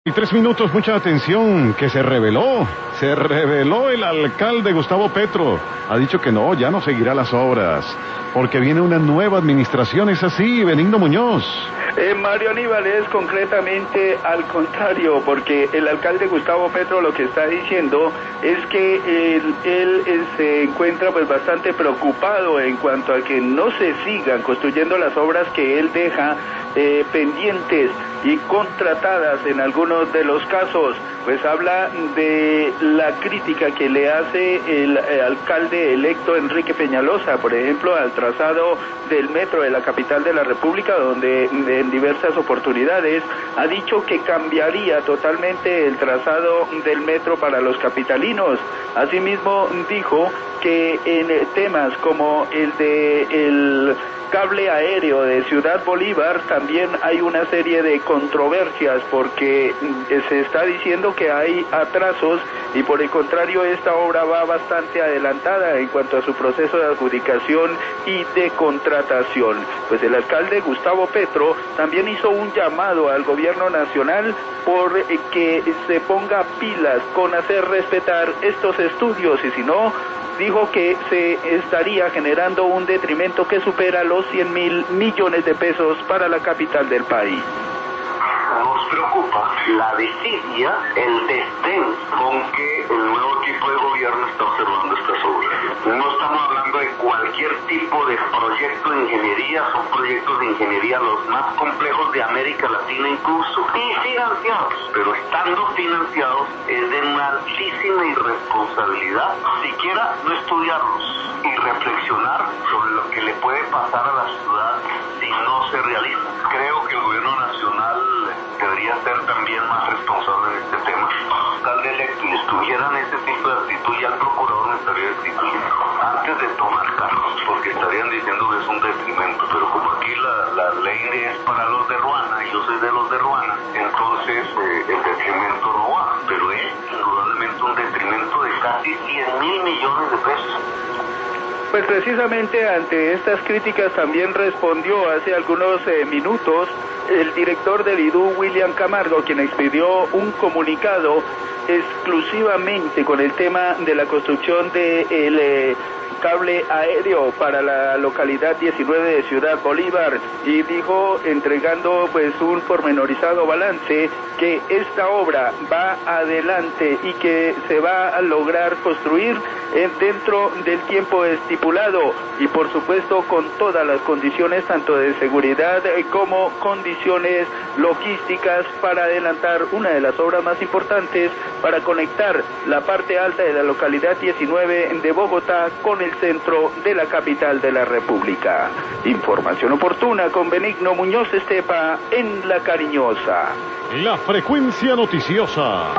Y 3 minutos, mucha atención, que se reveló el alcalde Gustavo Petro. Ha dicho que no, ya no seguirá las obras, porque viene una nueva administración, ¿es así, Benigno Muñoz? Mario Aníbal, es concretamente al contrario, porque el alcalde Gustavo Petro lo que está diciendo es que él se encuentra pues bastante preocupado en cuanto a que no se sigan construyendo las obras que él deja pendientes y contratadas en algunos de los casos. Pues habla de la crítica que le hace el alcalde electo Enrique Peñalosa, por ejemplo, al trazado del metro de la capital de la República, donde en diversas oportunidades ha dicho que cambiaría totalmente el trazado del metro para los capitalinos. Asimismo dijo que en temas como el de el cable aéreo de Ciudad Bolívar también hay una serie de controversias, porque se está diciendo que hay atrasos y por el contrario esta obra va bastante adelantada en cuanto a su proceso de adjudicación y de contratación. Pues el alcalde Gustavo Petro también hizo un llamado al gobierno nacional por que se ponga pilas con hacer respetar estos estudios, y si no, dijo que se estaría generando un detrimento que supera los 100.000 millones de pesos para la capital del país. Nos preocupa la desidia, el desdén con que el nuevo equipo de gobierno está observando estas obras. No estamos hablando de cualquier tipo de proyecto de ingeniería, son proyectos de ingeniería los más complejos de América Latina incluso, y financiados, pero estando financiados es de una altísima irresponsabilidad siquiera no estudiarlos y reflexionar sobre lo que le puede pasar a la ciudad si no se realiza. Creo que el gobierno nacional debería ser también más responsable de este tema. Tal de electo y estuvieran ese tipo de actitud, ya el procurador me estaría destituyendo antes de tomar cargos, porque estarían diciendo que es un detrimento, pero como aquí la ley es para los de Ruana y yo soy de los de Ruana, entonces el detrimento no va, pero es indudablemente un detrimento de casi 100.000 millones de pesos. Pues precisamente ante estas críticas también respondió hace algunos minutos el director del IDU, William Camargo, quien expidió un comunicado exclusivamente con el tema de la construcción del cable aéreo para la localidad 19 de Ciudad Bolívar, y dijo, entregando pues un pormenorizado balance, que esta obra va adelante y que se va a lograr construir dentro del tiempo estipulado y por supuesto con todas las condiciones tanto de seguridad como condiciones logísticas para adelantar una de las obras más importantes para conectar la parte alta de la localidad 19 de Bogotá con el centro de la capital de la República. Información oportuna con Benigno Muñoz Estepa en La Cariñosa. La frecuencia noticiosa.